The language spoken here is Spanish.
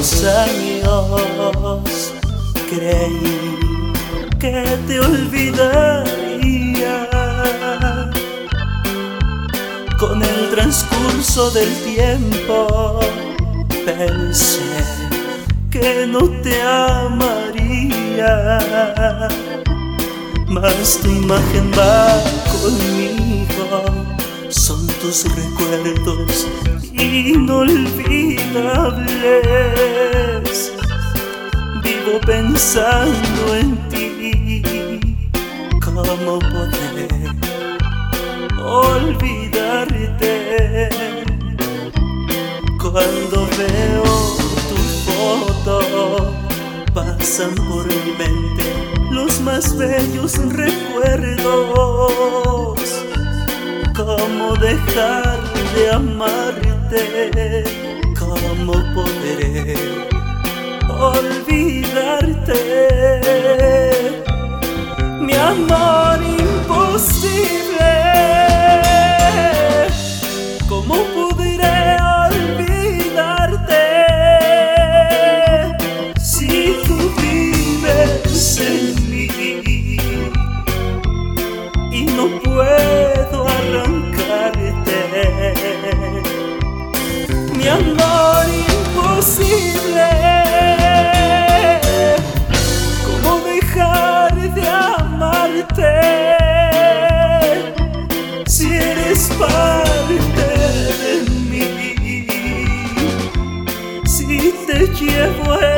tantos años creí que te olvidaría. Con el transcurso del tiempo pensé que no te amaría, mas tu imagen va conmigo, son tus recuerdos inolvidables. Vivo pensando en ti, ¿cómo poder olvidarte? Cuando veo tu foto, pasan por mi mente los más bellos recuerdos. ¿Cómo dejar de amarte? ¿Cómo podré olvidarte? Mi amor imposible, ¿cómo podré olvidarte? Si tú vives en mí y no puedo arrancarte. Mi amor imposible, ¿cómo dejar de amarte? Si eres parte de mí, si te llevo